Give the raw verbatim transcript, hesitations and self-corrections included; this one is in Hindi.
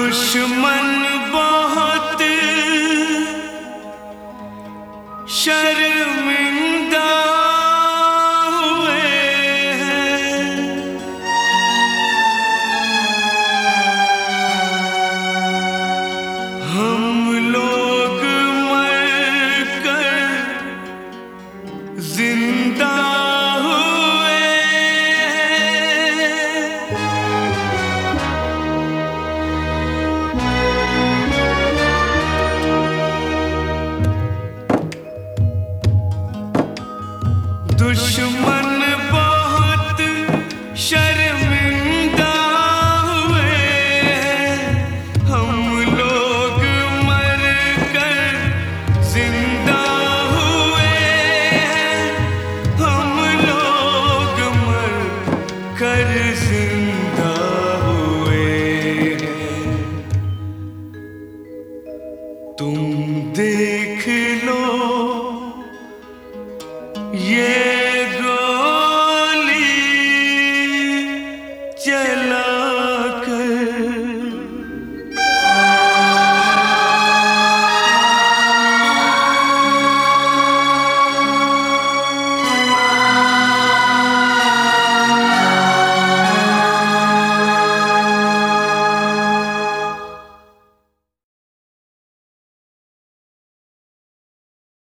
दुश्मन बहुत शर्मिंदा हुए हैं। हम लोग मरकर जिंदा हुए हैं। दुश्मन बहुत शर्मिंदा हुए हैं। हम लोग मर कर जिंदा हुए हैं। हम लोग मर कर जिंदा हुए हैं। तुम देख लो ये गोली चल